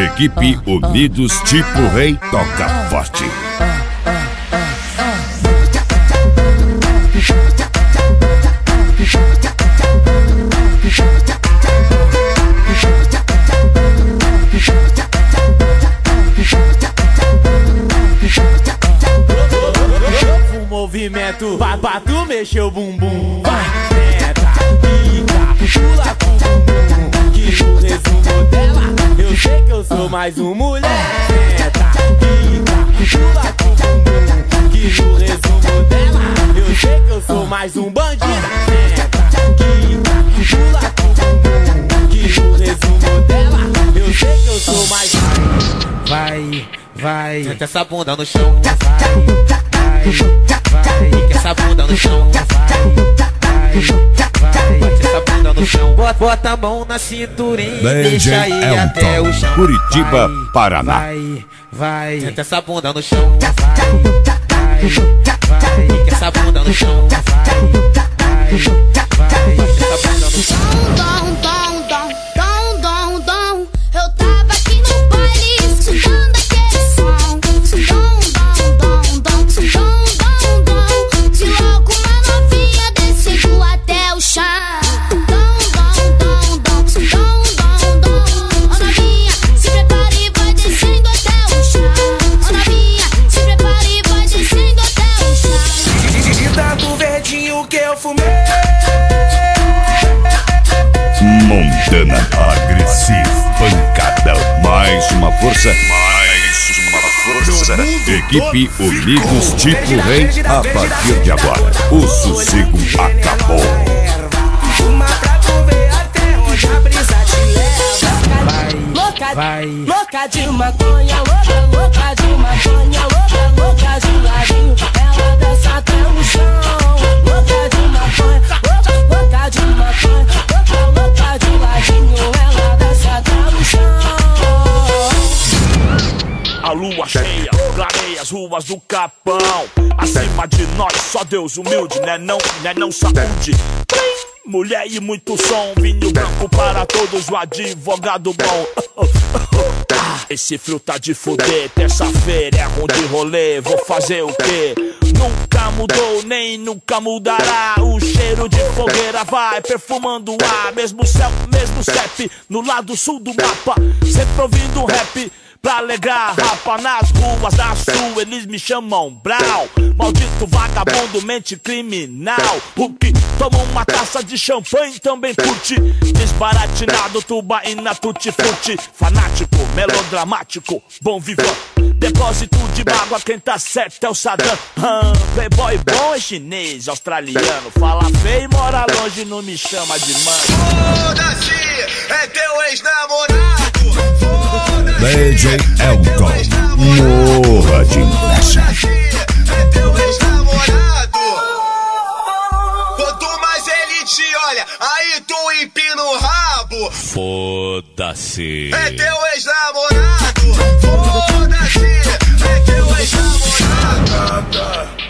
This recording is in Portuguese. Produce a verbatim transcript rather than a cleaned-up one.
Equipe Unidos Tipo Rei toca forte. O movimento pra, pra tu mexer o bumbum. Vai, senta, pica, pula com o bumbum. Que no resumo dela, eu sei que eu sou mais um mulher. Senta, pica, pula com o bumbum. Que no resumo dela, eu sei que eu sou mais um bandido. Senta, pica, pula com o bumbum. Que no resumo dela, eu sei que eu sou mais um. Vai, vai, senta essa bunda no chão. Vai, vai, vai, fica essa bunda no chão. Vai, vai, vai, bate essa bunda no chão. Bota, bota a mão na cinturinha e deixa aí Elton, até o chão. Curitiba, vai, Paraná. Vai, vai, senta essa bunda no chão. Vai, vai, vai, fica essa bunda no chão. Vai, vai, vai, bate essa bunda no chão. Dom, dom, dom, dom, dom, dom. Eu tava aqui no baile escutando aquele som. Dom, dom, dom, dom, dom, dom, dom. De logo uma novinha descendo até o chão. Dom, dom, dom, dom, dom, dom, dom. Ó novinha, se prepare e vai descendo até o chão. Ó novinha, se prepare e vai descendo até o chão. De tanto verdinho que eu fumei. Montana agressivo, pancada, mais uma força, mais uma força. Equipe Unidos Tipo Rei, a partir de agora, o sossego acabou. Uma pra tu ver até onde a brisa te leva. Vai, Louca, vai, louca de maconha, louca, louca de maconha, louca, louca de ladinho. Ela dança até no chão. Louca de maconha, louca, louca de maconha, louca, louca de ladinho. Ela dança até no chão. A lua cheia clareia as ruas do Capão. Acima de nós, só Deus humilde, né não, né não saúde. Mulher e muito som, vinho branco para todos, o advogado bom. Ah, esse frio tá de fuder, terça-feira é ruim de rolê, vou fazer o quê? Nunca mudou, nem nunca mudará. O cheiro de fogueira vai perfumando o ar. Mesmo céu, mesmo C E P, no lado sul do mapa. Sempre ouvindo rap pra alegrar rapa nas ruas da sul. Eles me chamam Brau, maldito vagabundo, mente criminal. O que toma uma taça de champanhe também curte. Desbaratinado, tubaína, tutti-frutti. Fanático, melodramático, bom vivão. Depósito de mágoa, quem tá certo é o Saddam. hum, Playboy bom é chinês, australiano. Fala feio e mora longe, não me chama de mano. Foda-se, é teu ex-namorado. Foda-se, D J Elton, morra de inveja. é teu ex-namorado. Quanto mais ele te olha, aí tu empina o rabo. Foda-se. É teu ex-namorado. Foda-se, é teu ex-namorado.